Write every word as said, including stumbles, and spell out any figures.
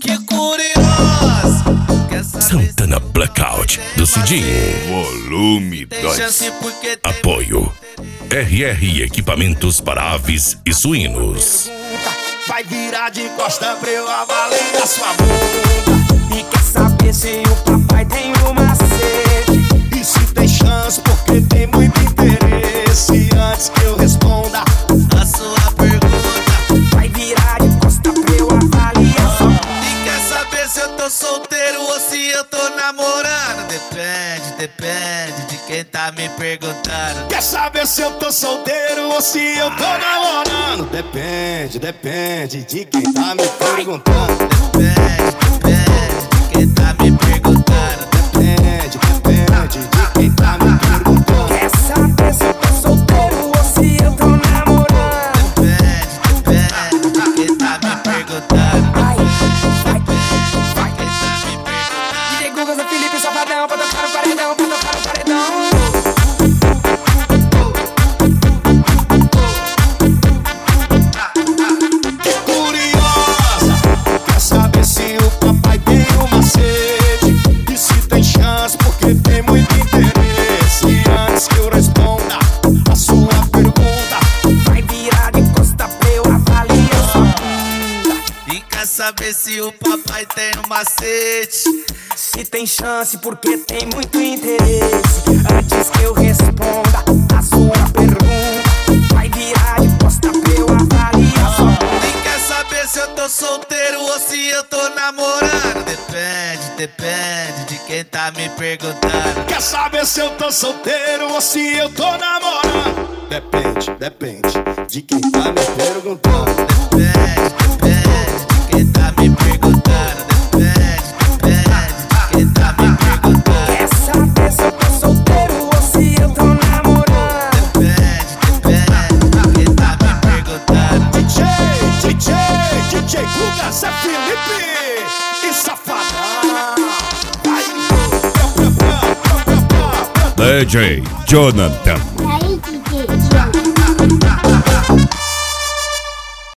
Que curiosa. Santana Blackout do Cidinho. Volume dois. Chance porque tem Apoio R R Equipamentos para Aves e Suínos. Vai virar de costa pra eu avaliar sua bunda. E quer saber se o papai tem uma sede? E se tem chance porque tem muito interesse. Antes que eu responda a sua pergunta, vai virar de costa pra eu avaliar sua bunda. e quer saber se eu tô solteiro ou se eu tô namorando? Depende, depende de quem tá me perguntando. Quer saber se eu tô solteiro ou se eu tô namorando? Depende, depende de quem tá me perguntando. Depende, depende de quem tá me perguntando. Depende, depende de quem tá me perguntando. Quer saber se eu tô solteiro ou se eu tô namorando? Depende, depende de quem tá me perguntando. Vai, vai, vai. Quem tá me perguntando. D J Guga, Zé Felipe, Safadão, pra tocar no paredão, pra tocar no paredão. Que curiosa, quer saber se o papai tem uma sede? E se tem chance porque tem muito interesse. Antes que eu responda a sua pergunta, vai virar de costa pra eu avaliar sua bunda. E quer saber se o papai tem um macete? Se tem chance porque tem muito interesse. Antes que eu responda a sua pergunta, vai virar de costa pra eu avaliar sua bunda. E quer saber se eu tô solteiro ou se eu tô namorando? Depende, depende de quem tá me perguntando. Quer saber se eu tô solteiro ou se eu tô namorando? Depende, depende de quem tá me perguntando. Depende, depende de quem tá me perguntando. Depende, depende de quem tá me perguntando. Quer saber se eu tô solteiro ou se eu tô namorando? Depende, depende de quem tá me perguntando. D J, D J, D J Guga, Zé Felipe e Safadão. Vai, D J Jonathan